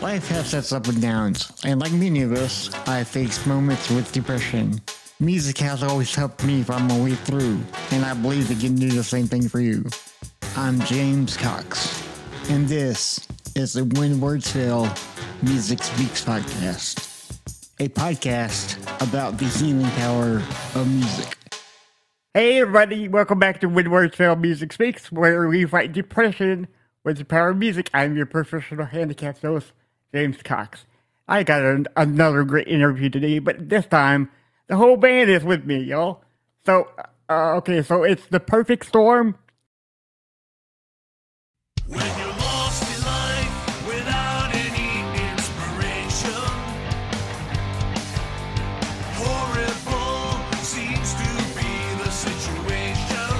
Life has its ups and downs, and like many of us, I faced moments with depression. Music has always helped me find my way through, and I believe it can do the same thing for you. I'm James Cox, and this is the When Words Fail Music Speaks podcast, a podcast about the healing power of music. Hey everybody, welcome back to When Words Fail Music Speaks, where we fight depression with the power of music. I'm your professional handicap host, James Cox. I got another great interview today, but this time, the whole band is with me, y'all. So it's The Perfect Storm. When you're lost in life without any inspiration, horrible seems to be the situation.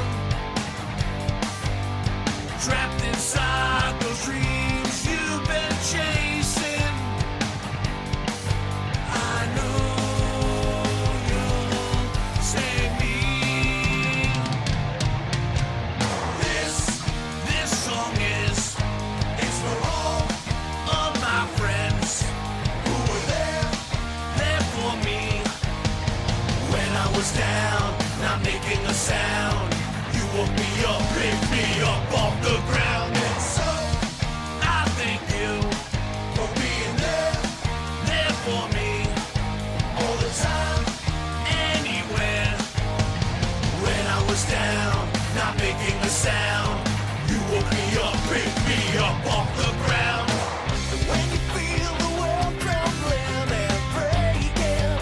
Trapped inside those dreams you've been chasing, I know you'll save me. This song is, it's for all of my friends who were there for me when I was down, not making a sound. You woke me up, picked me up off the ground, and so I thank you for being there for me all the time, anywhere. When I was down, not making a sound, you woke me up, picked me up off the ground. And when you feel the world crumbling and breaking,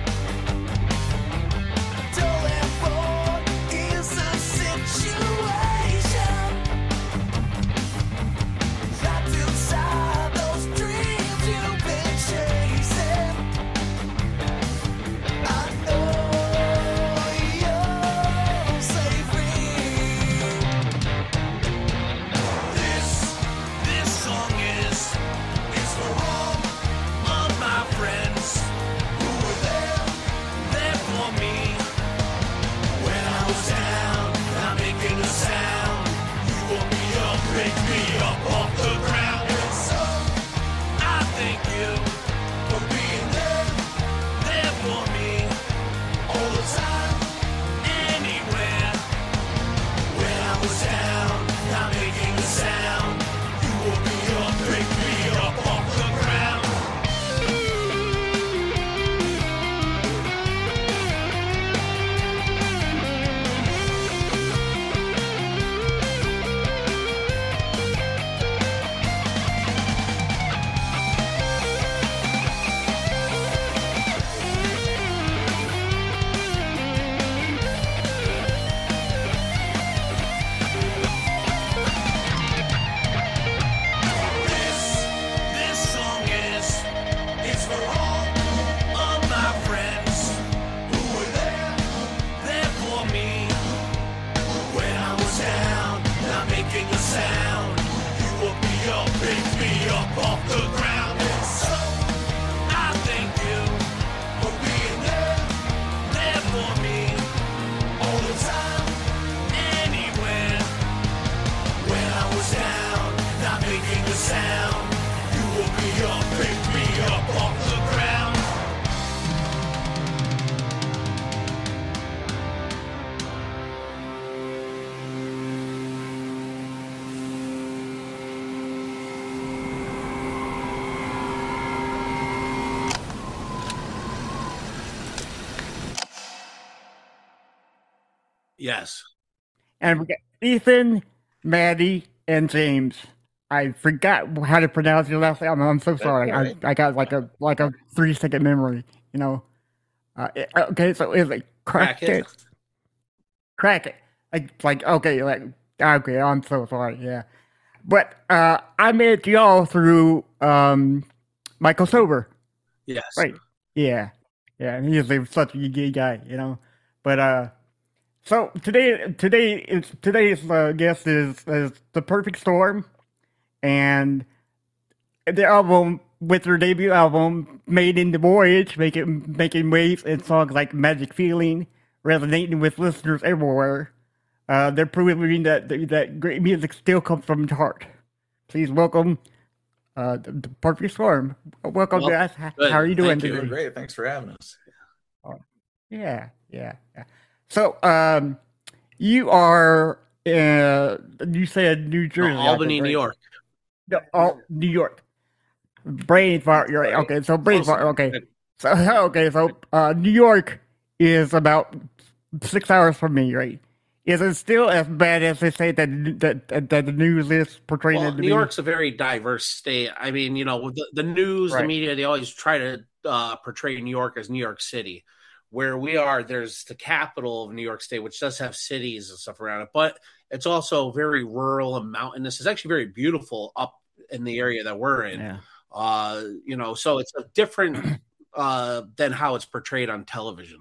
dull and bored is the situation. Trapped inside those dreams you've been chasing, I know you'll save me. This song is, it's for all of my friends who were there for me when I was down, not making a sound. You woke me up, picked me up off the ground, and so I thank you for being there for me all the time, anywhere. When I was down, not making a sound, you woke me up, picked me up off the ground. This song is, it's for all of my friends who were there for me when I was down, not making a sound. You woke me up, picked me up off the ground, and so I thank you for being there for me all the time, anywhere. When I was down, not making a sound, you woke me up, picked me up off the ground. Yes. And we got Ethan, Maddie, and James. I forgot how to pronounce your last name. I'm so sorry. I got like a 3-second memory, you know. Okay, so is it Crackit? Crackit. Okay, I'm so sorry, yeah. But I met y'all through Michael Sober. Yes. Right. Yeah. Yeah, and he's such a good guy, you know. But so today's guest is The Perfect Storm, and the album with their debut album, Made in the Voyage, making waves in songs like Magic Feeling, resonating with listeners everywhere. They're proving that great music still comes from the heart. Please welcome the Perfect Storm. Welcome, Well, guys. good. How are you doing Thank you. today? Doing great. Thanks for having us. Yeah, yeah, yeah. So, you are, you said New Jersey, I Albany, think, New right? York. No, oh, New York. Brain fart. You're right. Okay, so brain fart. Okay, so New York is about 6 hours from me, right? Is it still as bad as they say that the news is portraying it Well, to New be? York's a very diverse state. I mean, with the news, the Right. media, they always try to portray New York as New York City. Where we are, there's the capital of New York State, which does have cities and stuff around it, but it's also very rural and mountainous. It's actually very beautiful up in the area that we're in. Yeah. So it's a different than how it's portrayed on television.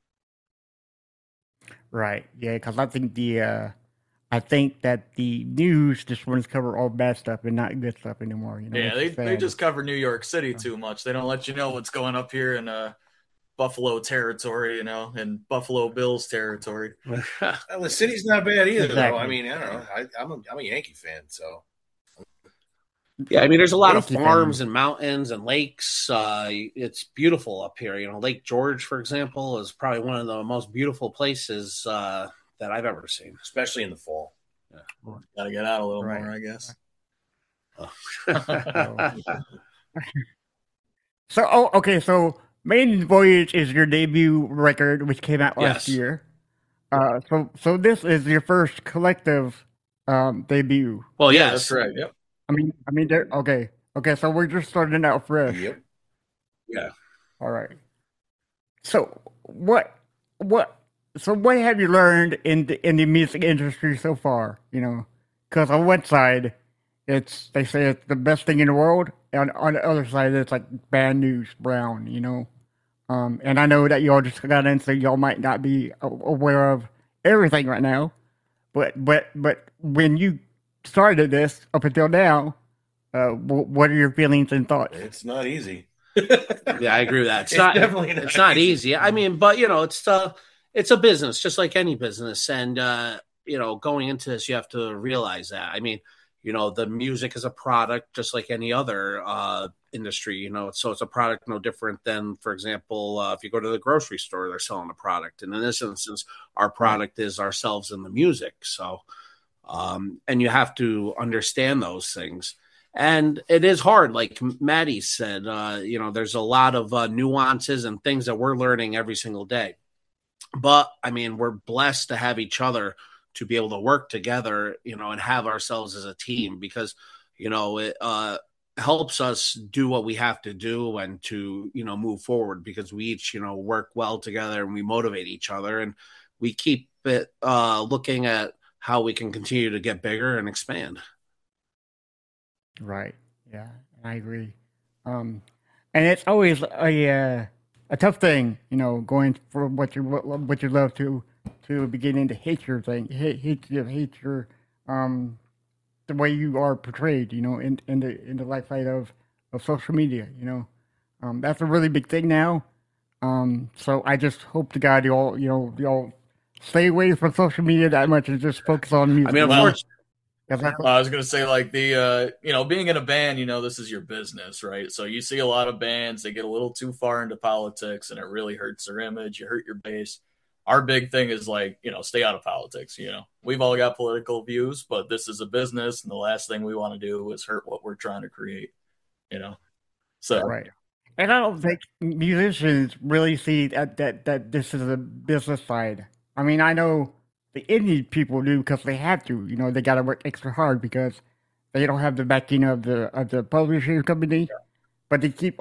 Right. Yeah, because I think that the news just wants to cover all bad stuff and not good stuff anymore. Yeah, which is they sad. just cover New York City too much. They don't let you know what's going up here in Buffalo territory, and Buffalo Bills territory. Well, the city's not bad either, though. Exactly. I mean, I don't know. I'm a Yankee fan, so Yeah, I mean, there's a lot of Yankee farms fan. and mountains and lakes. It's beautiful up here. Lake George, for example, is probably one of the most beautiful places that I've ever seen. especially in the fall. Got to get out a little Right. more, I guess. Okay. So Maiden Voyage is your debut record, which came out last Yes. year. So this is your first collective debut. Well, Yeah, yes, that's right. Yep. I mean, okay. So we're just starting out fresh. Yep. yeah. All right. So what have you learned in the music industry so far? Because on one side, they say it's the best thing in the world, and on the other side, it's like bad news, brown. And I know that y'all just got in, so y'all might not be aware of everything right now. But when you started this up until now, what are your feelings and thoughts? It's not easy. Yeah, I agree with that. It's definitely not It's not easy. easy. I mean, but it's a business, just like any business. And going into this, you have to realize that. I mean, the music is a product, just like any other industry. So it's a product no different than, for example, if you go to the grocery store, they're selling a product, and in this instance, our product is ourselves and the music. So, and you have to understand those things. And it is hard, like Maddie said. There's a lot of nuances and things that we're learning every single day. But I mean, we're blessed to have each other to be able to work together, and have ourselves as a team, because it helps us do what we have to do and to move forward, because we each work well together and we motivate each other, and we keep it looking at how we can continue to get bigger and expand. Right. Yeah, I agree. And it's always a tough thing, going from what you love to beginning to hate your thing, hate your the way you are portrayed, in the light side of social media, that's a really big thing now. So I just hope to God y'all stay away from social media that much and just focus on music. I mean, Well, unfortunately, I was gonna say, like, the being in a band, this is your business, right? So you see a lot of bands, they get a little too far into politics, and it really hurts their image. You hurt your base. Our big thing is, like, stay out of politics. We've all got political views, but this is a business, and the last thing we want to do is hurt what we're trying to create. So Right. And I don't think musicians really see that this is a business side. I mean, I know the indie people do because they have to. They got to work extra hard because they don't have the backing of the publishing company. But they keep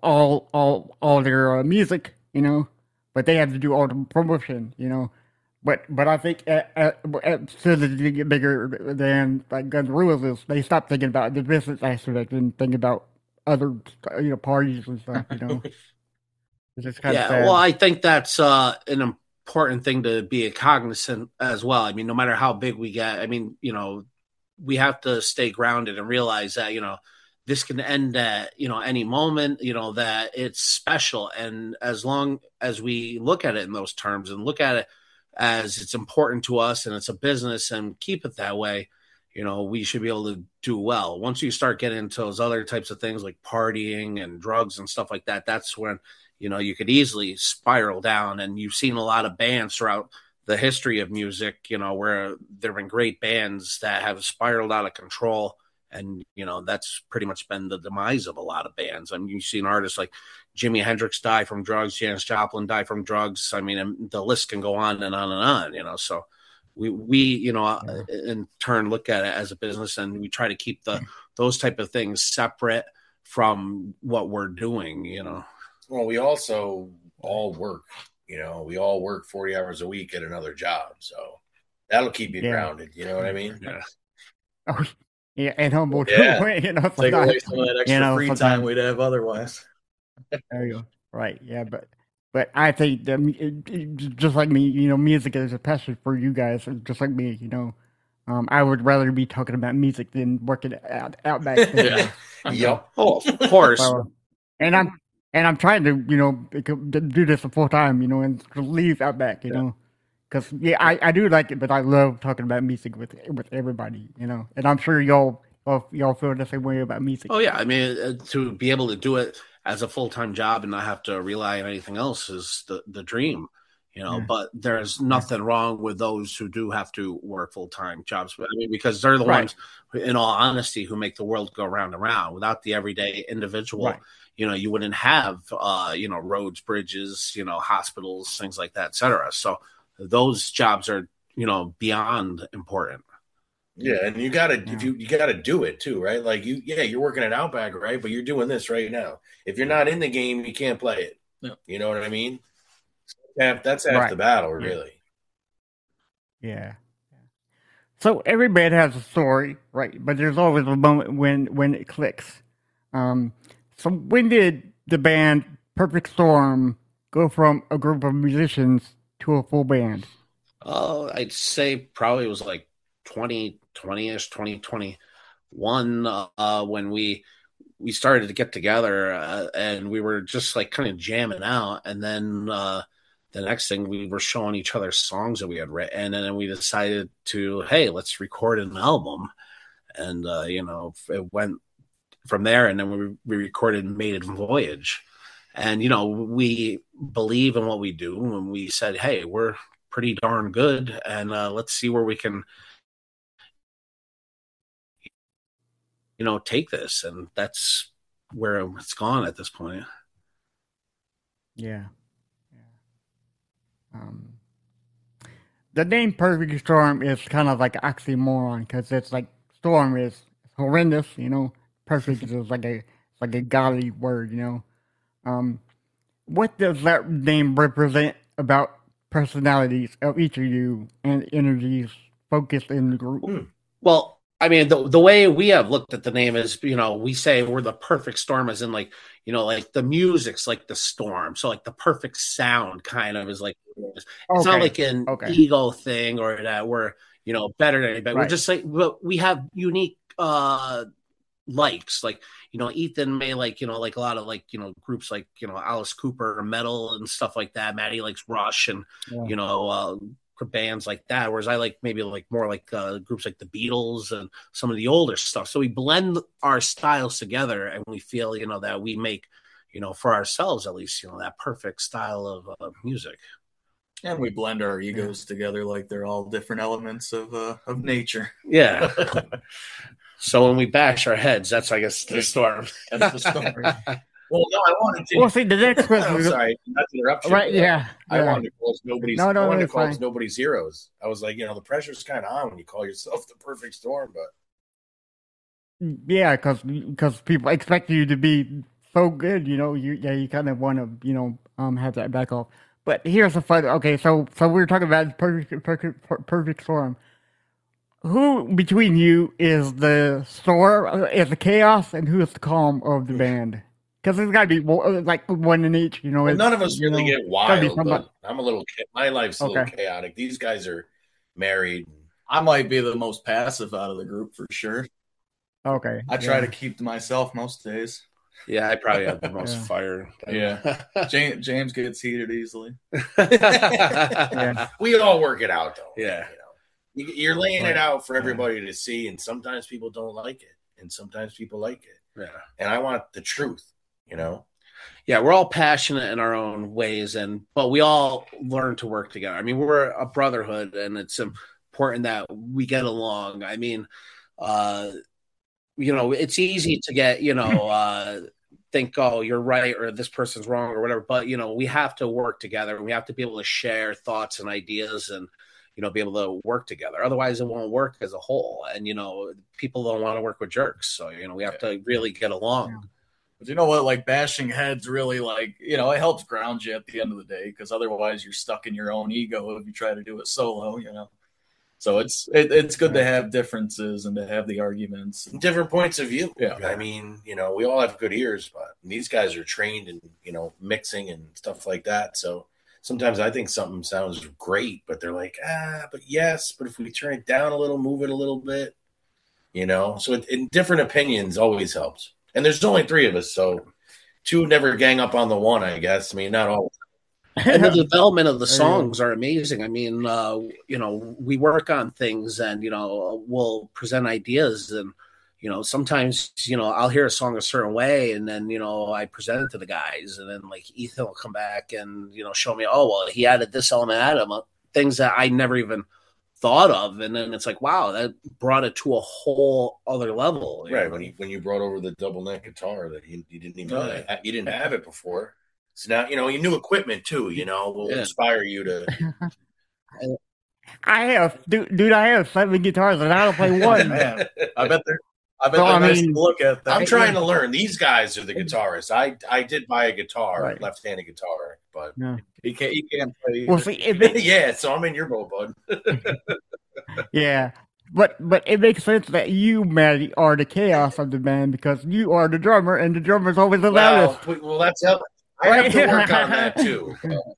all their music. But they have to do all the promotion. But I think as soon as they get bigger than like Guns N' Roses, they stop thinking about the business aspect and think about other parties and stuff. It's just kind of sad. well, I think that's an important thing to be cognizant as well. I mean, no matter how big we get, I mean, we have to stay grounded and realize that this can end at any moment, that it's special. And as long as we look at it in those terms and look at it as it's important to us and it's a business and keep it that way, we should be able to do well. Once you start getting into those other types of things like partying and drugs and stuff like that, that's when, you could easily spiral down. And you've seen a lot of bands throughout the history of music, where there have been great bands that have spiraled out of control. And, that's pretty much been the demise of a lot of bands. I mean, you've seen artists like Jimi Hendrix die from drugs, Janis Joplin die from drugs. I mean, and the list can go on and on and on, so we in turn look at it as a business, and we try to keep those type of things separate from what we're doing, Well, we also all work, we all work 40 hours a week at another job. So that'll keep you grounded. You know what I mean? Yeah. Oh, yeah, and humble too. Yeah. Take Take away some of that extra free time we'd have otherwise. There you go. Right. Yeah, but I think that just like me, music is a passion for you guys, just like me. I would rather be talking about music than working out back. Yeah. Yep. Oh, of course. And I'm trying to do this full time, and leave Outback, because I do like it, but I love talking about music with everybody, and I'm sure y'all feel the same way about music. Oh yeah, I mean, to be able to do it as a full-time job and not have to rely on anything else is the dream, but there's nothing wrong with those who do have to work full-time jobs. I mean, because they're the ones, in all honesty, who make the world go round and round. Without the everyday individual, you wouldn't have, roads, bridges, hospitals, things like that, et cetera. So those jobs are, beyond important. Yeah, and you gotta you gotta do it too, right? Like you're working at Outback, right? But you're doing this right now. If you're not in the game, you can't play it. Yeah. You know what I mean? That's half the battle, really. Yeah. So every band has a story, right? But there's always a moment when it clicks. So when did the band Perfect Storm go from a group of musicians to a full band? Oh, I'd say probably it was like 2020-ish, 2021, when we started to get together, and we were just like kind of jamming out. And then the next thing, we were showing each other songs that we had written, and then we decided to, hey, let's record an album. And, it went from there, and then we recorded Maiden Voyage. And, we believe in what we do, and we said, hey, we're pretty darn good, and let's see where we can take this. And that's where it's gone at this point. Yeah. The name Perfect Storm is kind of like an oxymoron, because it's like storm is horrendous, perfect is like a godly word, what does that name represent about personalities of each of you and energies focused in the group? Well, I mean, the way we have looked at the name is, we say we're the perfect storm, as in like, like the music's like the storm. So like the perfect sound kind of is like, it's not like an ego thing or that we're, better than anybody. We're just like, we have unique likes. Like, Ethan may like, like a lot of like, groups like, Alice Cooper, metal and stuff like that. Maddie likes Rush and, bands like that, whereas I like maybe like more like groups like the Beatles and some of the older stuff. So we blend our styles together, and we feel that we make for ourselves at least that perfect style of music. And we blend our egos together like they're all different elements of nature. Yeah. So when we bash our heads, that's, I guess, the storm. That's the storm. Well, no, I wanted to. Well, see, the next question. I'm sorry, not to interrupt you. Right? Yeah. I wanted to call us nobody's. No, I wanted to call fine. us nobody's heroes. I was like, the pressure's kind of on when you call yourself the Perfect Storm, but yeah, because people expect you to be so good, you kind of want to, have that back off. But here's the fun. Okay, so we were talking about perfect storm. Who between you is the storm, is the chaos, and who is the calm of the band? Because there's got to be like one in each, Well, none of us really get wild. But I'm a little. My life's a little chaotic. These guys are married. I might be the most passive out of the group for sure. Okay. I try to keep to myself most days. Yeah, I probably have the most fire. Yeah. James gets heated easily. We all work it out, though. Yeah. You're laying it out for everybody to see, and sometimes people don't like it, and sometimes people like it. Yeah. And I want the truth, you know. Yeah, we're all passionate in our own ways, but we all learn to work together. I mean, we're a brotherhood, and it's important that we get along. I mean, it's easy to get, think, oh, you're right, or this person's wrong, or whatever. But, we have to work together, and we have to be able to share thoughts and ideas and, be able to work together. Otherwise, it won't work as a whole. And, people don't want to work with jerks. So, we have to really get along. Yeah. But you know what? Like, bashing heads really, it helps ground you at the end of the day, because otherwise you're stuck in your own ego if you try to do it solo, So it's good to have differences and to have the arguments. Different points of view. Yeah. I mean, we all have good ears, but these guys are trained in, mixing and stuff like that. So sometimes I think something sounds great, but they're like, but if we turn it down a little, move it a little bit, So different opinions always helps. And there's only 3 of us, so 2 never gang up on the 1, I guess. I mean, not all. And the development of the songs are amazing. I mean, we work on things, and we'll present ideas, and sometimes I'll hear a song a certain way, and then I present it to the guys, and then like Ethan will come back and show me, oh well, he added this element, things that I never even thought of, and then it's like, wow, that brought it to a whole other level. Right, when you brought over the double neck guitar that you didn't even you didn't have it before. So now, your new equipment too, will inspire you to. I have 7 guitars and I don't play one. Man, I bet they're nice to look at. I'm trying to learn. These guys are the guitarists. I did buy a guitar, left-handed guitar, but he can't play. Well, see, yeah, so I'm in your boat, bud. Yeah. But it makes sense that you, Maddie, are the chaos of the band because you are the drummer, and the drummer's always the loudest. Well, that's how I have to work on that too.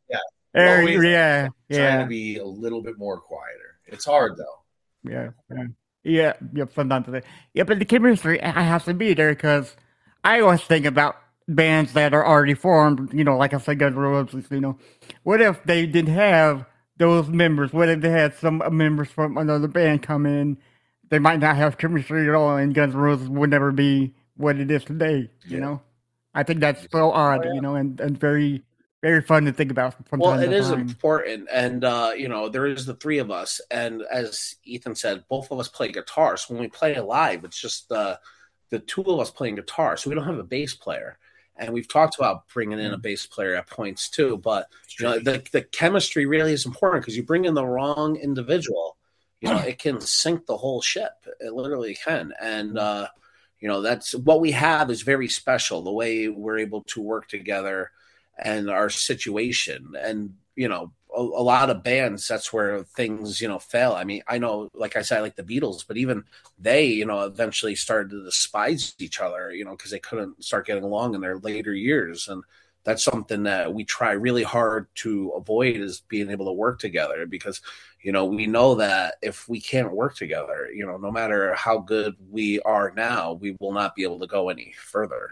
Trying to be a little bit more quieter. It's hard though. Yeah, sometimes. Yeah, but the chemistry has to be there because I always think about bands that are already formed. Like I said, Guns N' Roses. What if they didn't have those members? What if they had some members from another band come in? They might not have chemistry at all, and Guns N' Roses would never be what it is today. I think that's so odd, and very, very fun to think about from time to time. Well, it is important, and there is the 3 of us, and as Ethan said, both of us play guitar. So when we play live, it's just the 2 of us playing guitar. So we don't have a bass player, and we've talked about bringing in a bass player at points too. But the chemistry really is important because you bring in the wrong individual, it can sink the whole ship. It literally can, and that's what we have is very special. The way we're able to work together and our situation, and a lot of bands, that's where things fail. I mean, I know, like I said, I like the Beatles, but even they eventually started to despise each other because they couldn't start getting along in their later years. And that's something that we try really hard to avoid, is being able to work together, because we know that if we can't work together, no matter how good we are now, we will not be able to go any further.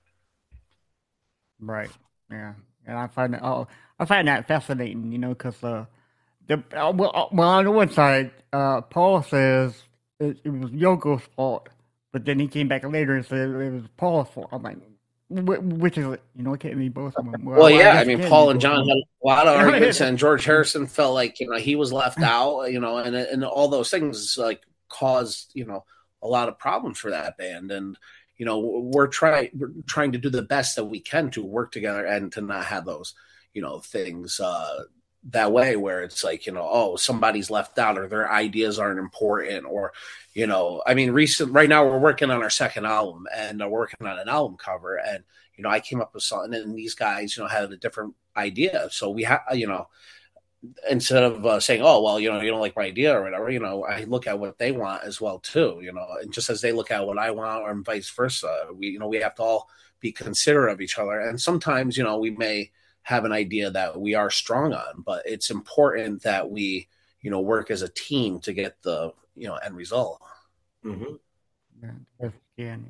Right. Yeah. And I find that fascinating, because on the one side, Paul says it was Yoko's fault, but then he came back later and said it was Paul's fault. I'm like, which is it? It can't be both of them. Well, I mean, Paul and John had a lot of arguments, and George Harrison felt like he was left out, and all those things like caused a lot of problems for that band. And we're trying to do the best that we can to work together and to not have those things that way where it's like oh, somebody's left out or their ideas aren't important, or I mean, right now we're working on our 2nd album, and we're working on an album cover, and I came up with something, and these guys had a different idea, so we have instead of saying, oh well, you don't like my idea or whatever, I look at what they want as well too, and just as they look at what I want, or vice versa, we have to all be considerate of each other. And sometimes we may have an idea that we are strong on, but it's important that we work as a team to get the end result. Mm-hmm.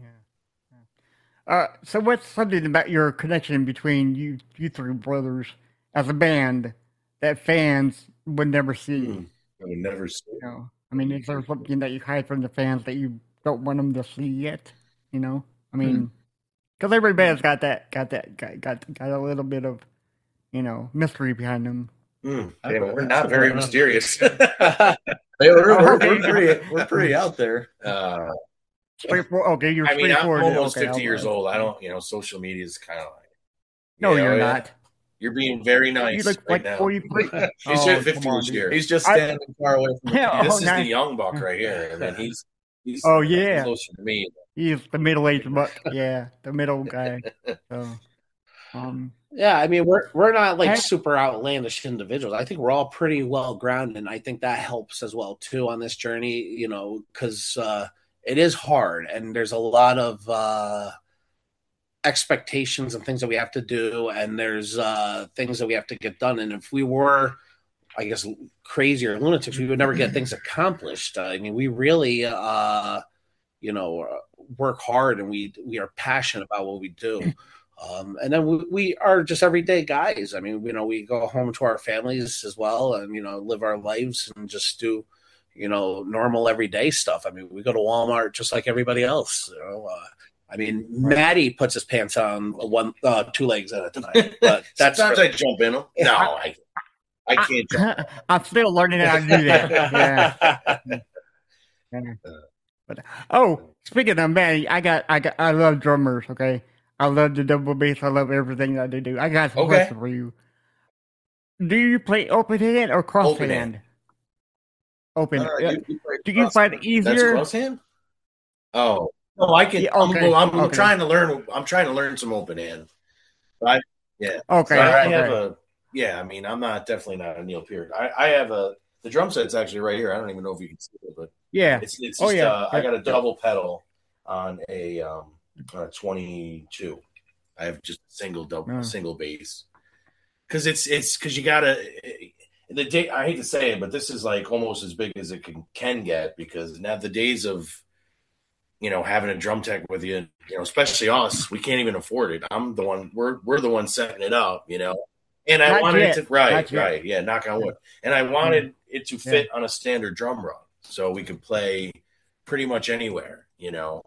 So what's something about your connection between you 3 brothers as a band that fans would never see? I would never see. I mean, is there something that you hide from the fans that you don't want them to see yet? You know, I mean, because every band's got a little bit of, mystery behind them. Hey, we're not very mysterious. Hey, we're pretty out there. Straightforward. Okay, you're I mean, I'm straightforward. almost Okay, 50 years okay. old. I don't, social media is kind of like. No, Yeah, you're yeah. not. You're being very You nice look right like now. 43. He's Oh, 50 come on, this dude. year. He's just standing far away from the Yeah, This oh, is nice. the young buck right here, and then he's Oh, yeah. closer to me. He's the middle-aged buck. Yeah, the middle guy. So, Yeah, I mean, we're not like Hey. super outlandish individuals. I think we're all pretty well grounded, and I think that helps as well too on this journey. Because it is hard, and there's a lot of expectations and things that we have to do, and there's things that we have to get done. And if we were, I guess, crazy or lunatics, we would never get things accomplished. I mean, we really, work hard, and we are passionate about what we do. And then we are just everyday guys. I mean, we go home to our families as well, and live our lives and just do, normal everyday stuff. I mean, we go to Walmart just like everybody else. I mean, Maddie puts his pants on two legs at a time, but that's Sometimes I jump in them. No, I can't jump. I'm still learning how to do that. Yeah. But speaking of Manny, I love drummers. Okay, I love the double bass. I love everything that they do. I got some Okay. questions for you. Do you play open hand or cross Open hand. hand? Open. You Do you find it That's easier? cross hand? Oh. No, I can. Yeah, okay, I'm okay. trying to learn. I'm trying to learn some open hand. Okay. So I have okay. I mean, I'm definitely not a Neil Peart. I have the drum set's actually right here. I don't even know if you can see it, but Yeah. it's just, Oh, yeah. I got a double pedal on a 22. I have just single bass. Cause cause you gotta, I hate to say it, but this is like almost as big as it can get, because now the days of, having a drum tech with you, especially us, we can't even afford it. I'm the one, we're the one setting it up, and I Not wanted yet. it to, right. Not yet. Yeah. Knock on wood. And I wanted it to fit on a standard drum run, so we could play pretty much anywhere, Yeah.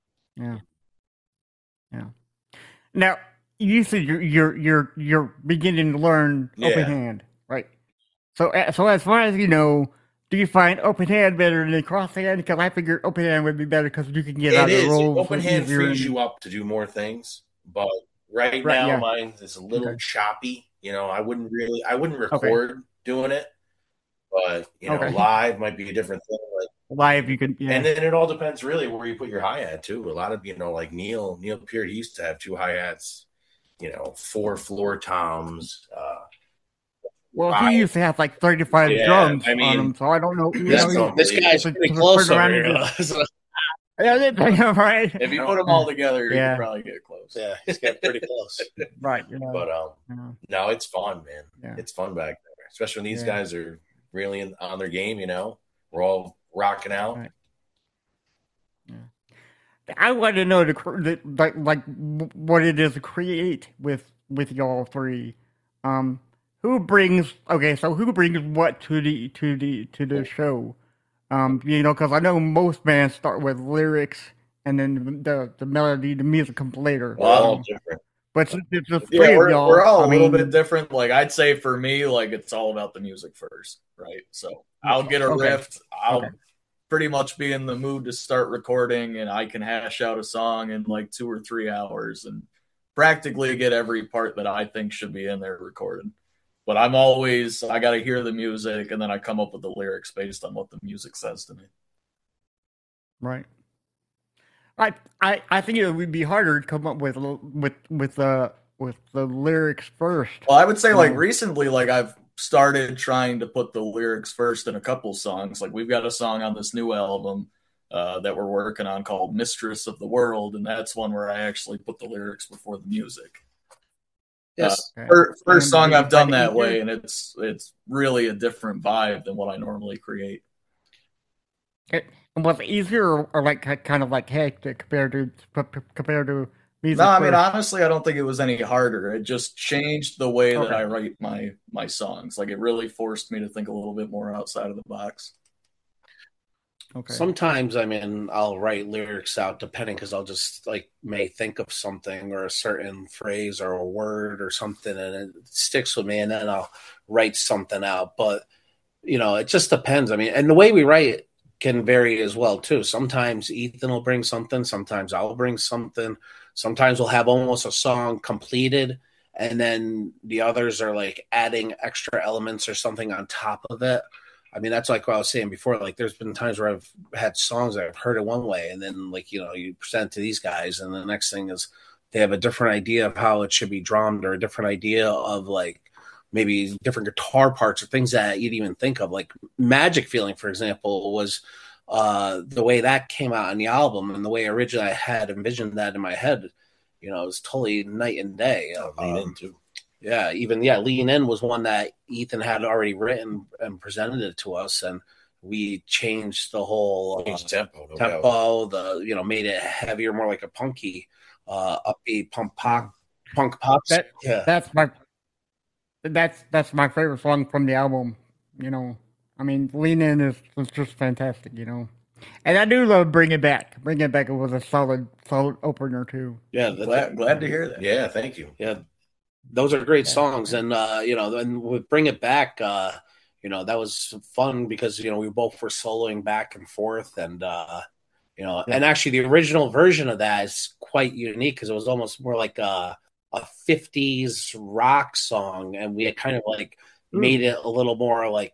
Now you said you're beginning to learn open Yeah. hand, right? So as far as you know, do you find open hand better than cross hand? Because I figured open hand would be better because you can get out It of the is. rolls Open hand easier frees and- you up to do more things, but right Right, now yeah. mine is a little Okay. choppy. I wouldn't record doing it, but Okay. live might be a different thing. Like, live. You can, yeah. and then it all depends really where you put your hi hat too. A lot of like Neil Peart, he used to have 2 hi hats, 4 floor toms. Well, he used to have like 35 Yeah, drums I mean, on him, so I don't know. That's This guy's to- pretty to close turn over around here. and So, Yeah, right. If you put them all together, you Yeah. can probably get close. yeah, he's getting pretty close. Right. But Yeah. no, it's fun, man. Yeah. It's fun back there, especially when these Yeah. guys are really on their game. We're all rocking out. Right. I want to know what it is to create with y'all three. Who brings what to the show? Because I know most bands start with lyrics and then the melody, the music comes later. We're all different. But since it's just Yeah, three of we're y'all, all I a little mean, bit different. Like I'd say for me, like it's all about the music first, right? So I'll get a Okay. riff. I'll Okay. pretty much be in the mood to start recording, and I can hash out a song in like 2 or 3 hours and practically get every part that I think should be in there recorded. But I got to hear the music, and then I come up with the lyrics based on what the music says to me. Right. I think it would be harder to come up with the lyrics first. Well, I would say like Mm. recently, like I've started trying to put the lyrics first in a couple songs. Like we've got a song on this new album that we're working on called Mistress of the World, and that's one where I actually put the lyrics before the music. Yes. Okay. First And song do you I've done find it that easier? way, and it's really a different vibe than what I normally create. Was it easier or like kind of like hectic compared to music? No, I mean first? honestly, I don't think it was any harder. It just changed the way that Okay. I write my songs. Like it really forced me to think a little bit more outside of the box. Okay. Sometimes, I mean, I'll write lyrics out depending because I'll just like may think of something or a certain phrase or a word or something and it sticks with me and then I'll write something out. But, it just depends. I mean, and the way we write can vary as well, too. Sometimes Ethan will bring something. Sometimes I'll bring something. Sometimes we'll have almost a song completed and then the others are like adding extra elements or something on top of it. I mean, that's like what I was saying before. Like, there's been times where I've had songs that I've heard it one way, and then, like, you present it to these guys, and the next thing is they have a different idea of how it should be drummed or a different idea of, like, maybe different guitar parts or things that you'd even think of. Like, Magic Feeling, for example, was the way that came out on the album and the way originally I had envisioned that in my head, it was totally night and day. Lean In, too. Yeah, Lean In was one that Ethan had already written and presented it to us, and we changed the whole tempo. Made it heavier, more like a punky, upbeat punk pop. That's my favorite song from the album. I mean, Lean In is just fantastic. And I do love Bring It Back. Bring It Back was a solid opener too. Yeah, glad to hear that. Yeah, thank you. Yeah. Those are great songs. And, and with Bring It Back, that was fun because, we both were soloing back and forth. And, and actually the original version of that is quite unique because it was almost more like a 50s rock song. And we had kind of like made it a little more like,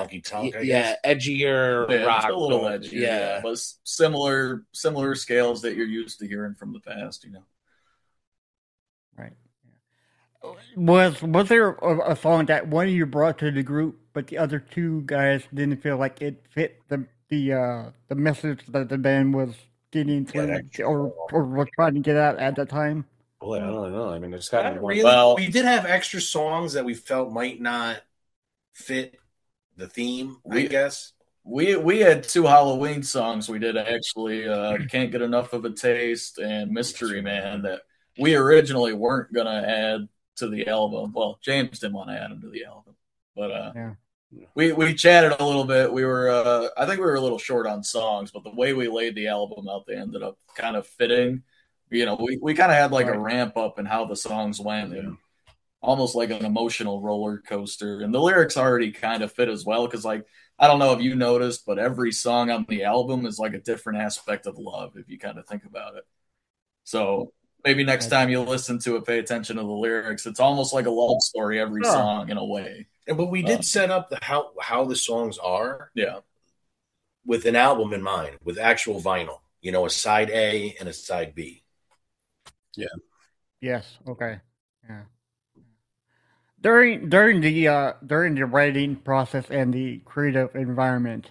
edgier rock. A little edgier. Yeah. But similar scales that you're used to hearing from the past, Right. Was there a song that one of you brought to the group, but the other two guys didn't feel like it fit the message that the band was getting through or was trying to get out at the time? Boy, I don't know. I mean, there's got to be one. Really, well, we did have extra songs that we felt might not fit the theme. I guess we had 2 Halloween songs we did actually. Can't Get Enough of a Taste and Mystery Man that we originally weren't gonna add to the album. Well, James didn't want to add them to the album, but we chatted a little bit. We were I think we were a little short on songs, but the way we laid the album out, they ended up kind of fitting. We kind of had like a ramp up in how the songs went, and almost like an emotional roller coaster. And the lyrics already kind of fit as well because, like, I don't know if you noticed, but every song on the album is like a different aspect of love if you kind of think about it. So maybe next time you listen to it, pay attention to the lyrics. It's almost like a love story every song in a way. But we did set up how the songs are. Yeah. With an album in mind, with actual vinyl. A side A and a side B. Yeah. Yes. Okay. Yeah. During the writing process and the creative environment,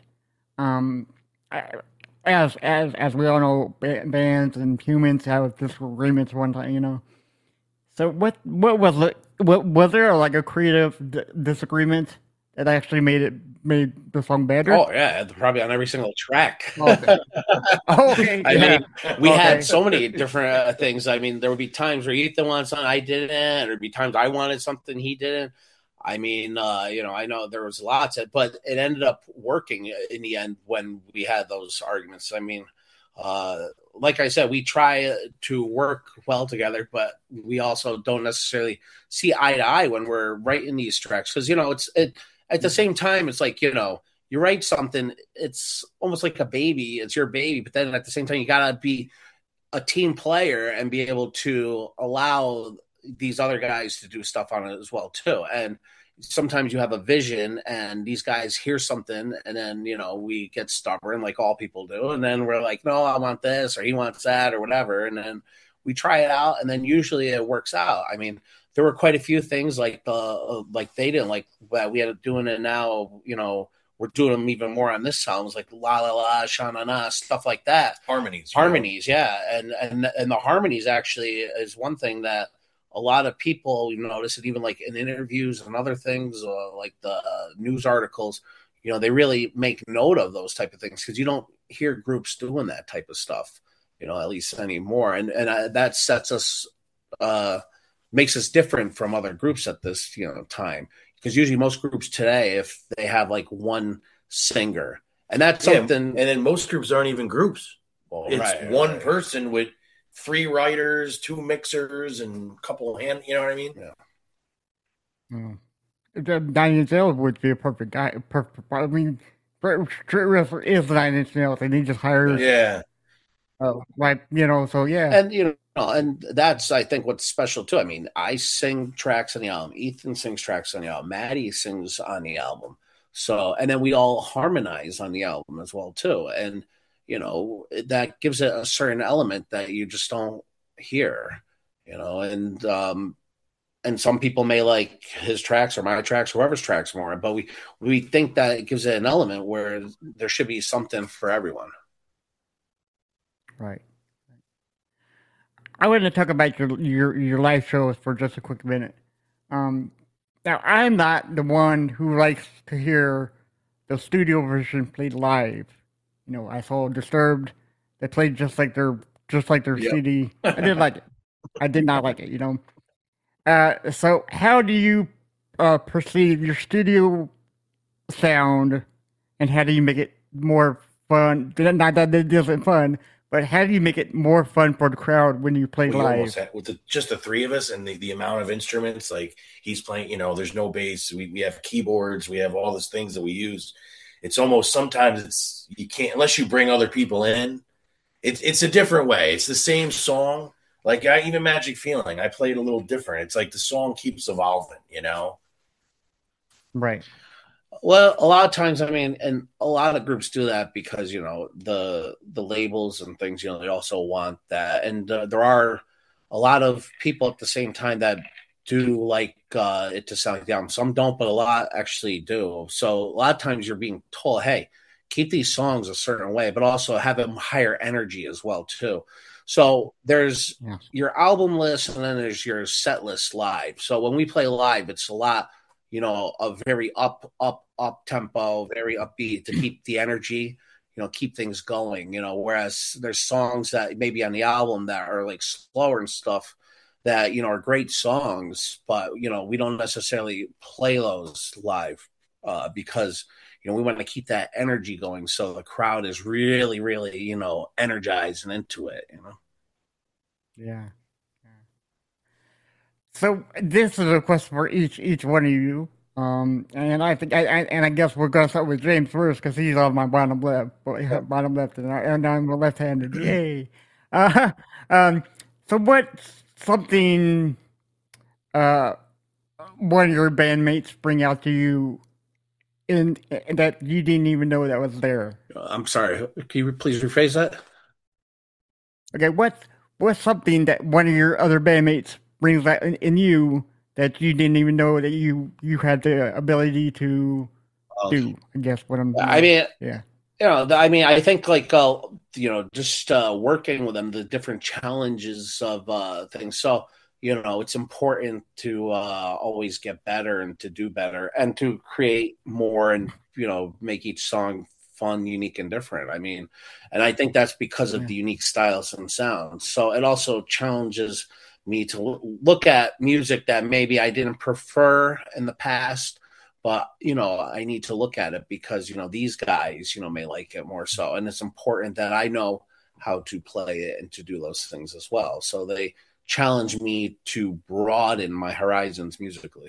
as we all know, bands and humans have disagreements one time, So what was it? Was there like a creative disagreement that actually made the song better? Oh yeah, probably on every single track. Okay. I mean, we had so many different things. I mean, there would be times where Ethan wanted something I didn't, or there'd be times I wanted something he didn't. I mean, I know there was lots, but it ended up working in the end when we had those arguments. I mean, like I said, we try to work well together, but we also don't necessarily see eye to eye when we're writing these tracks. Because, at the same time, it's like, you write something, it's almost like a baby. It's your baby. But then at the same time, you got to be a team player and be able to allow these other guys to do stuff on it as well, too. And sometimes you have a vision and these guys hear something and then, we get stubborn like all people do. And then we're like, no, I want this or he wants that or whatever. And then we try it out and then usually it works out. I mean, there were quite a few things like they didn't like that we had doing it now, we're doing them even more on this sounds like la la la, sha na na, stuff like that. Harmonies. Yeah. And the harmonies actually is one thing that a lot of people notice it, even like in interviews and other things, like the news articles, they really make note of those type of things because you don't hear groups doing that type of stuff, at least anymore. And that sets us, makes us different from other groups at this, time. Because usually most groups today, if they have like one singer And that's Yeah, something. and then most groups aren't even groups. Well, It's right, one right. person with 3 writers, 2 mixers, and a couple of hand. You know what I mean? Yeah. Nine Inch Nails would be a perfect guy. Perfect. I mean, Trent Reznor is Nine Inch Nails, and he just hires, Yeah. like, so yeah. And and that's, I think, what's special too. I mean, I sing tracks on the album. Ethan sings tracks on the album. Maddie sings on the album. So, and then we all harmonize on the album as well too. And that gives it a certain element that you just don't hear. And some people may like his tracks or my tracks, whoever's tracks more, but we think that it gives it an element where there should be something for everyone. Right. I want to talk about your live shows for just a quick minute. Now, I'm not the one who likes to hear the studio version played live. I saw Disturbed. They played just like their Yep. CD. I didn't like it. I did not like it. So how do you perceive your studio sound, and how do you make it more fun? Not that it isn't fun, but how do you make it more fun for the crowd when you play We live? almost had, with just the 3 of us and the amount of instruments, like he's playing, there's no bass. We have keyboards. We have all these things that we use. It's almost, sometimes you can't, unless you bring other people in. It's a different way. It's the same song. Like even Magic Feeling, I played a little different. It's like the song keeps evolving, Right. Well, a lot of times, I mean, and a lot of groups do that because the labels and things. They also want that, and there are a lot of people at the same time that do like it to sound like the album. Some don't, but a lot actually do. So a lot of times you're being told, "Hey, keep these songs a certain way, but also have them higher energy as well too." So there's your album list, and then there's your set list live. So when we play live, it's a lot. A very up tempo, very upbeat to keep the energy, keep things going, whereas there's songs that maybe on the album that are like slower and stuff that, are great songs, but, we don't necessarily play those live because, we want to keep that energy going. So the crowd is really, really, energized and into it, Yeah. So this is a question for each one of you. And I think I guess we're gonna start with James first because he's on my bottom left, and I'm left-handed. Yay! Uh, so what's something one of your bandmates bring out to you in that you didn't even know that was there? I'm sorry. Can you please rephrase that? Okay, what's something that one of your other bandmates brings out in you that you didn't even know that you had the ability to do? I guess what I'm. I mean, yeah. I think like just working with them, the different challenges of things. So it's important to always get better and to do better and to create more and make each song fun, unique, and different. I mean, and I think that's because of the unique styles and sounds. So it also challenges me to look at music that maybe I didn't prefer in the past, but I need to look at it because these guys may like it more so, and it's important that I know how to play it and to do those things as well. So they challenge me to broaden my horizons musically.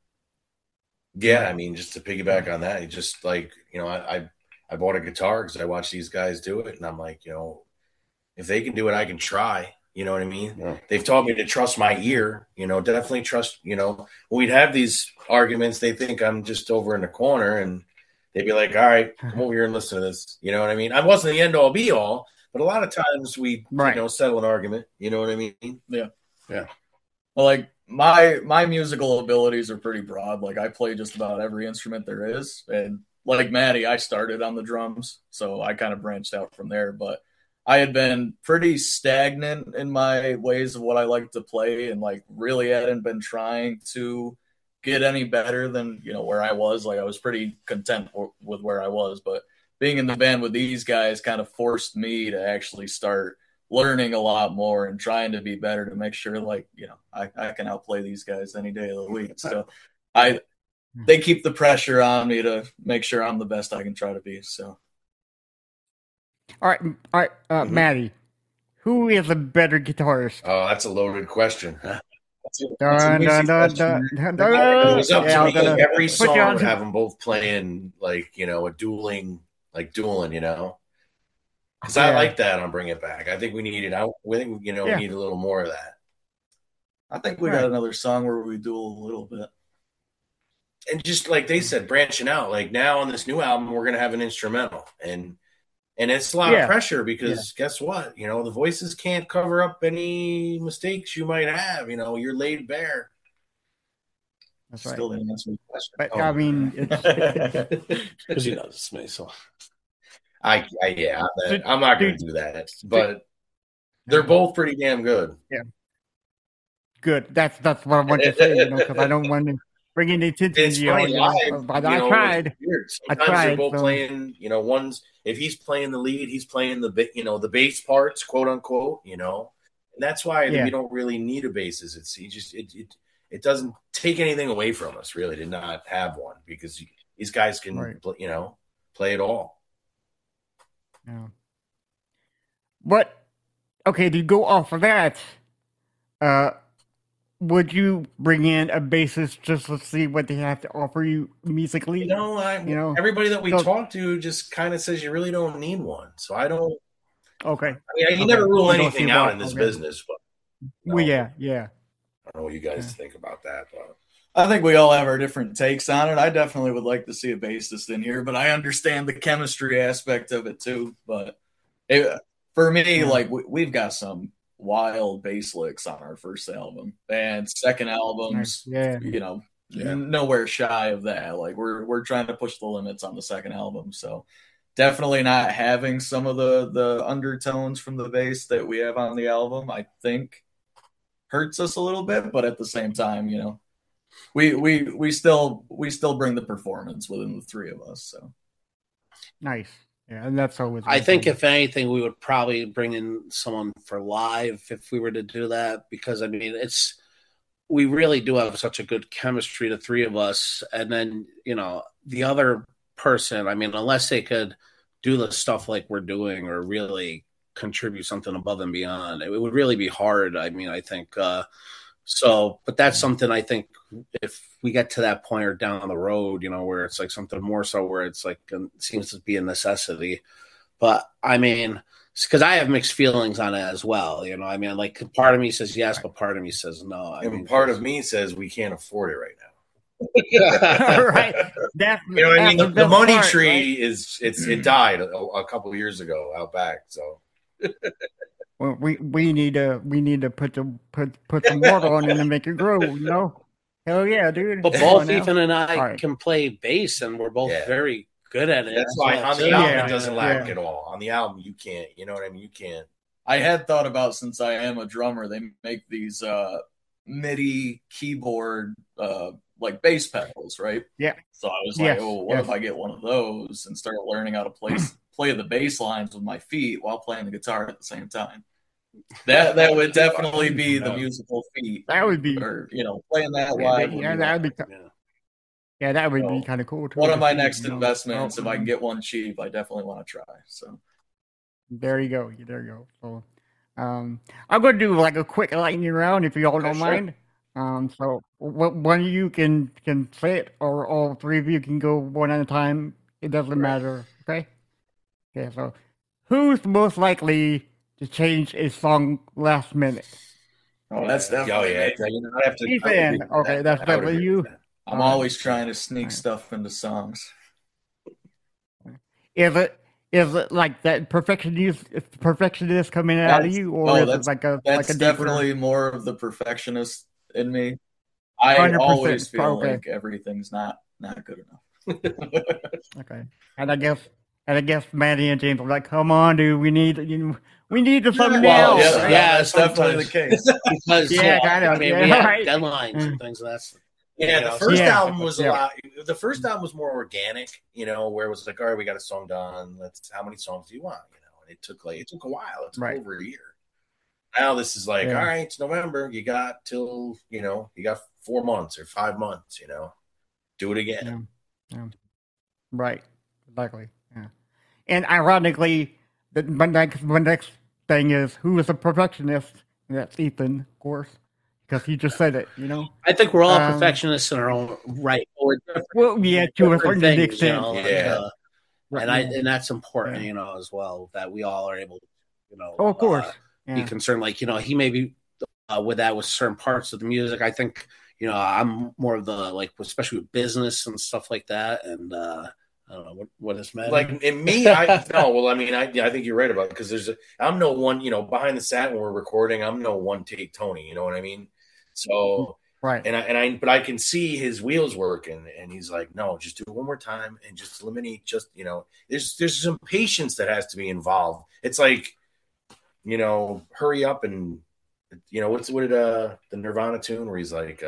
Yeah, I mean, just to piggyback on that, just like I bought a guitar because I watched these guys do it, and I'm like, if they can do it, I can try. You know what I mean? Yeah. They've taught me to trust my ear. Definitely trust. When we'd have these arguments, they think I'm just over in the corner, and they'd be like, "All right, come over here and listen to this." You know what I mean? I wasn't the end all be all, but a lot of times we, settle an argument. You know what I mean? Yeah. Yeah. Well, like my musical abilities are pretty broad. Like I play just about every instrument there is, and like Maddie, I started on the drums, so I kind of branched out from there. But I had been pretty stagnant in my ways of what I like to play, and like really hadn't been trying to get any better than where I was. Like I was pretty content with where I was, but being in the band with these guys kind of forced me to actually start learning a lot more and trying to be better to make sure I can outplay these guys any day of the week. So they keep the pressure on me to make sure I'm the best I can try to be. So right, Maddie. Who is a better guitarist? Oh, that's a loaded question. Dun, an dun, easy dun, question. dun, If dun. it was up Yeah, I was to me, gonna every put you song on would to- have them both playing a dueling, Because I Yeah. like that on Bring It Back. I think we need it out. We think, we Yeah. need a little more of that. I think we Right. got another song where we duel a little bit. And just like they said, branching out. Like now on this new album, we're gonna have an instrumental, and it's a lot Yeah. of pressure because guess what? The voices can't cover up any mistakes you might have. You're laid bare. That's right. Still didn't answer the question. But Oh. I mean, it's, Because you know this is me. So I'm not gonna do that. But they're both pretty damn good. good. That's what I want to say, because I don't want to bring any attention It's to funny you. live. But I tried. It's weird. I Sometimes tried, they're both so- playing. One's if he's playing the lead, he's playing the bass parts, quote unquote. And that's why Yeah. we don't really need a bassist. It doesn't take anything away from us really to not have one because these guys can Right. play it all. Yeah. But okay, to go off of that, would you bring in a bassist just to see what they have to offer you musically? Everybody that we so- talk to just kind of says you really don't need one. So I don't. Okay. I mean, you Okay. never rule You don't anything see out why- in this okay. business, but Well, yeah. I don't know what you guys think about that. But I think we all have our different takes on it. I definitely would like to see a bassist in here, but I understand the chemistry aspect of it too. But for me, Yeah. like we've got some wild bass licks on our first album, and second albums, Yeah. nowhere shy of that. Like we're trying to push the limits on the second album, so definitely not having some of the undertones from the bass that we have on the album, I think hurts us a little bit, but at the same time, we still bring the performance within the three of us. So Nice. Yeah, and that's always. I think if anything, we would probably bring in someone for live if we were to do that, because I mean, we really do have such a good chemistry, the three of us, and then the other person. I mean, unless they could do the stuff like we're doing or really contribute something above and beyond, it would really be hard. I mean, I think so, but that's something I think if we get to that point or down the road, where it's like something more so where it's like seems to be a necessity. But I mean, because I have mixed feelings on it as well. I mean, like part of me says yes, but part of me says no. I mean, part of me says we can't afford it right now. Right. That's, You know what I mean? that's The best money part, tree right? it died a couple of years ago out back. So Well, we need to put some water on it and make it grow. Hell yeah, dude. but Come both on now. Ethan and I All right. can play bass, and we're both Yeah. very good at it. that's as why well, on the too. album Yeah. it doesn't lack Yeah. at all. On the album you can't. You know what I mean? You can't. I had thought about, since I am a drummer, they make these MIDI keyboard like bass pedals, right? Yeah. So I was Yes, like, oh, what yes. if I get one of those and start learning how to play the bass lines with my feet while playing the guitar at the same time? That would definitely be the musical feat. That would be. Or playing that live. would Yeah, be that would be. Yeah. Yeah, that would be So, kind of cool too. one to of my see, next investments. Oh, If I can get one cheap, I definitely want to try. So There you go. So, I'm going to do like a quick lightning round if you all don't sure. mind. So one of you can say it, or all three of you can go one at a time. It doesn't matter. Okay. Okay. So, who's most likely to change a song last minute? oh, that's definitely. Oh yeah. I'd have to. Ethan. Okay, that's I would definitely agree you. with that. I'm always trying to sneak stuff into songs. Is it like that perfectionist coming out of you, or is it like a That's deeper? definitely more of the perfectionist in me. I 100%, always feel okay. like everything's not good enough. Okay, and I guess Maddie and James were like, "Come on, dude, we need the something Well, else." yeah, right? Yeah, that's definitely the case. Because Yeah, kind of, I mean, yeah, we have right. deadlines and things. And that's Yeah, you the know, first Yeah. album was a Yeah. lot. The first album was more organic, where it was like, all right, we got a song done. How many songs do you want? And it took a while. It took Right. over a year. Now this is like, Yeah. all right, it's November. You got till you got 4 months or 5 months. Do it again. Yeah. Right, exactly. Yeah, and ironically, my next thing is who is a perfectionist? And that's Ethan, of course, because he just said it. I think we're all Um, perfectionists in our own right. We're different, Well, yeah, to a different certain things, extent. Yeah. and that's important, Yeah. as well, that we all are able to, Oh, of course. be Yeah. concerned. Like, he may be with that with certain parts of the music. I think, I'm more of the, like, especially with business and stuff like that. And I don't know what is Matt. Like in me, I no. Well, I mean, I think you're right about it because I'm no one, behind the set when we're recording. I'm no one take Tony. You know what I mean? So Right. but I can see his wheels working, and he's like, no, just do it one more time and just eliminate. There's some patience that has to be involved. It's like, hurry up and what did the Nirvana tune where he's like,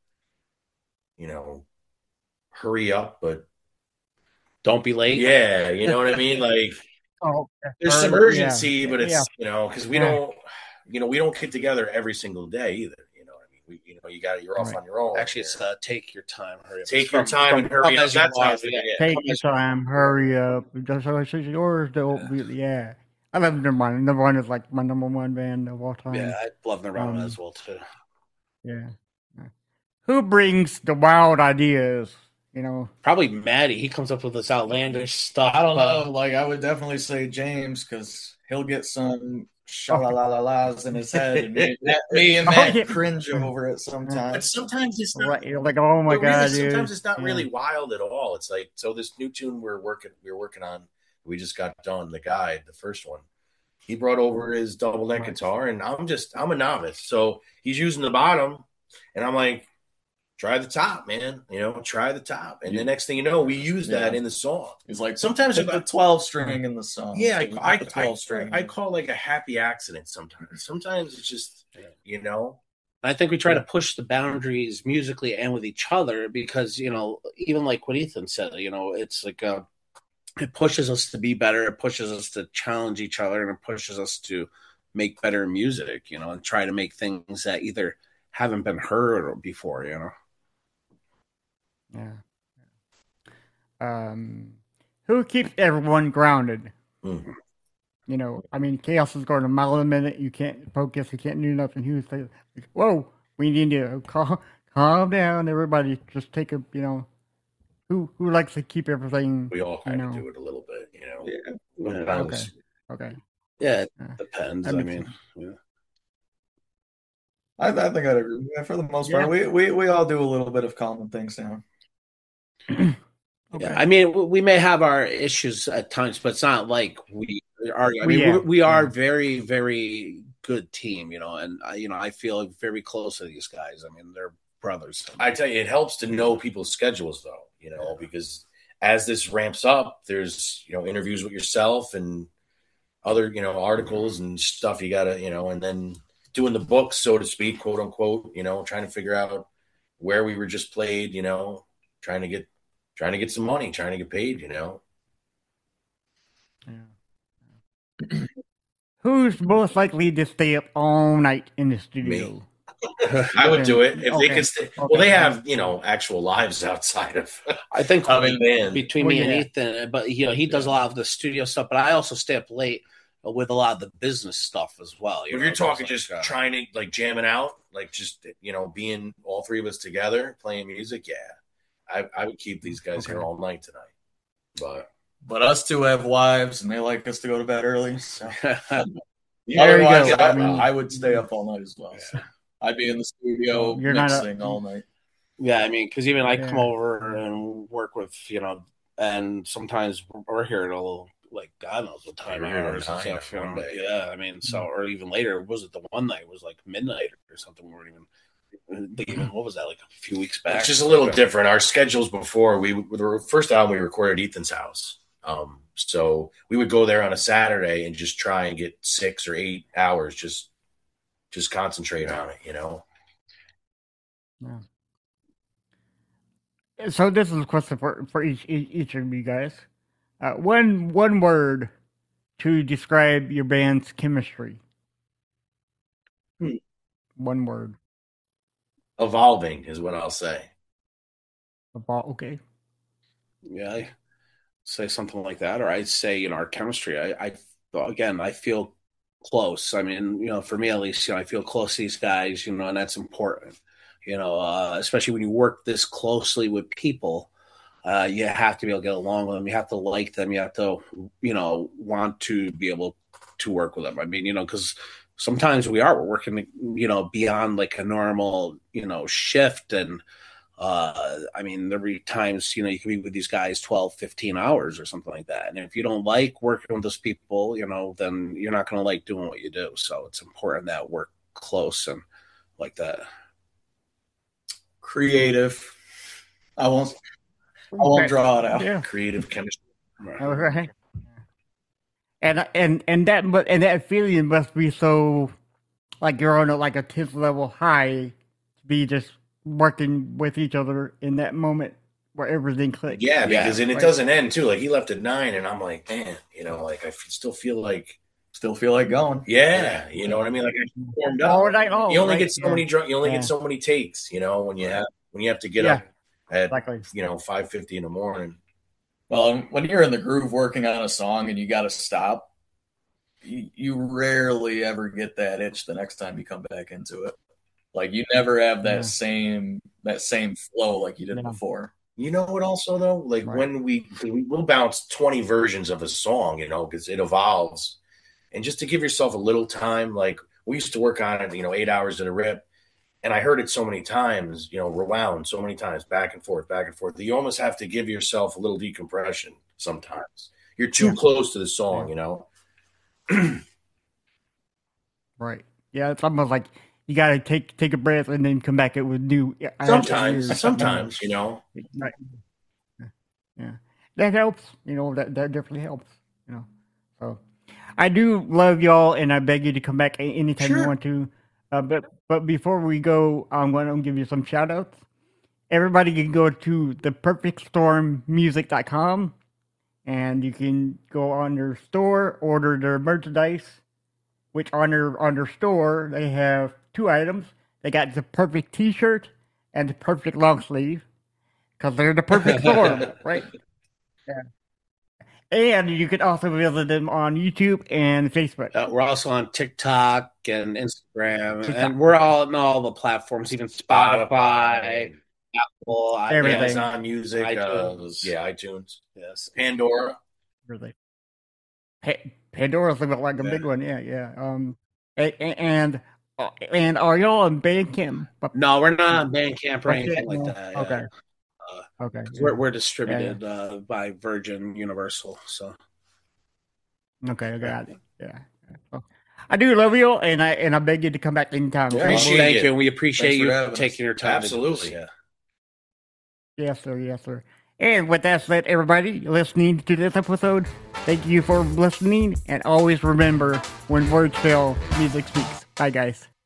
hurry up, but Don't be late. yeah, you know what I mean? Like Oh, there's some yeah. urgency, but it's Yeah. because we Yeah. don't, we don't get together every single day either. You know what I mean? You're off Right. on your own. Actually, it's take your time, hurry up. Take your time and hurry up. as you That's are, how it's yeah. yeah. Take your time. Hurry up. Just so it's yours. Don't be. Yeah. I love Nirvana. Nirvana is like my number one band of all time. Yeah, I love Nirvana as well too. Yeah. Who brings the wild ideas? Probably Maddie. He comes up with this outlandish stuff. I don't know. Like, I would definitely say James because he'll get some sha-la-la-la-las in his head, and me and Matt yeah. cringe over it But sometimes. sometimes it's not. Right. You're like, oh my but really, god, sometimes dude. it's not Yeah. really wild at all. It's like this new tune we were working on. We just got done the guide, the first one. He brought over his double neck guitar, and I'm a novice, so he's using the bottom, and I'm like, try the top, man. Try the top, and the next thing you know, we use that in the song. He's like, Sometimes put the 12 string in the song. Yeah, So we I put the 12 string. I call like a happy accident sometimes. Sometimes it's just, I think we try to push the boundaries musically and with each other because, even like what Ethan said, it's like it pushes us to be better. It pushes us to challenge each other, and it pushes us to make better music, and try to make things that either haven't been heard before, Yeah. Who keeps everyone grounded? Mm. I mean, chaos is going a mile a minute. You can't focus. You can't do nothing. Who says, "Whoa, we need to calm down, everybody. Just take a, who likes to keep everything? We all kind of do it a little bit, Yeah. Sometimes. Okay. Yeah, it depends. That I makes mean, sense. yeah. I think I'd agree. Yeah, for the most part, we all do a little bit of calming things down. Okay. Yeah, I mean, we may have our issues at times, but it's not like we are. I mean, Yeah. we are very, very good team, and I feel very close to these guys. I mean, they're brothers. I tell you, it helps to know people's schedules, though, because as this ramps up, there's, interviews with yourself and other, articles and stuff you got to, and then doing the books, so to speak, quote unquote, trying to figure out where we were just played, trying to get some money, trying to get paid, Yeah. Who's most likely to stay up all night in the studio? I would do it if they could stay. Okay. Well, they have, actual lives outside of. I think band. between Well, me and yeah. Ethan, but he does a lot of the studio stuff, but I also stay up late with a lot of the business stuff as well. If you're talking just trying to like jamming out, like just being all three of us together playing music, yeah, I would keep these guys here all night tonight. But us two have wives, and they like us to go to bed early. So There you otherwise, go. I mean- I would stay up all night as well. So I'd be in the studio You're not mixing all night. Yeah, I mean, because even I come Yeah. over and work with, and sometimes we're here till like God knows what time Maybe hours and 9 stuff. one day. Yeah, I mean, so or even later. Was it the one night? It was like midnight or something. We weren't even. What was that? Like a few weeks back. It's just a little different. Our schedules before the first album we recorded at Ethan's house. So we would go there on a Saturday and just try and get 6 or 8 hours, just concentrate on it, So this is a question for each of you guys. One word to describe your band's chemistry. One word. Evolving is what I'll say. Okay. Yeah, I say something like that, or I'd say our chemistry. I again, I feel close. I mean, for me at least, I feel close to these guys, and that's important. Especially when you work this closely with people, you have to be able to get along with them. You have to like them. You have to, want to be able to work with them. I mean, because sometimes we're working, beyond like a normal, shift. And, I mean, there'll be times, you can be with these guys 12, 15 hours or something like that. And if you don't like working with those people, then you're not going to like doing what you do. So it's important that we're close and like that. Creative. I won't draw it out. Yeah. Creative chemistry. All right. And that feeling must be so, like you're on a 10th level high to be just working with each other in that moment where everything clicks. Yeah, because and it doesn't end too. Like he left at 9, and I'm like, man, like I still feel like going. Yeah, you know what I mean. Like I warmed up all night long. You only get so many drunk. You only get so many takes. When you have to get up at 5:50 in the morning. Well, when you're in the groove working on a song and you got to stop, you rarely ever get that itch the next time you come back into it. Like you never have that same flow like you did before. You know what? Also, though, like when we'll bounce 20 versions of a song, because it evolves, and just to give yourself a little time, like we used to work on it, 8 hours at a rip. And I heard it so many times, rewound so many times, back and forth, that you almost have to give yourself a little decompression sometimes. You're too close to the song, Right. Yeah, it's almost like you got to take a breath and then come back with new. Sometimes, Right. Yeah. That helps. That definitely helps. So I do love y'all, and I beg you to come back anytime you want to. But before we go, I'm going to give you some shout outs. Everybody can go to theperfectstormmusic.com and you can go on their store, order their merchandise, which on their store, they have 2 items. They got the perfect t-shirt and the perfect long sleeve because they're the perfect storm, right? Yeah. And you can also visit them on YouTube and Facebook. We're also on TikTok and Instagram, and we're all on all the platforms, even Spotify, Apple, Amazon Music, iTunes. iTunes. Yes, Pandora. Really, Pandora's like a big one. Yeah. And are y'all on Bandcamp? No, we're not on Bandcamp or anything like that. Okay. Okay. We're distributed by Virgin Universal. So. Okay, I got it. Yeah. Well, I do love you, and I beg you to come back anytime. Yeah, thank you. We appreciate you taking your time. Absolutely. Yes, sir. Yes, sir. And with that said, everybody listening to this episode, thank you for listening, and always remember, when words fail, music speaks. Bye, guys.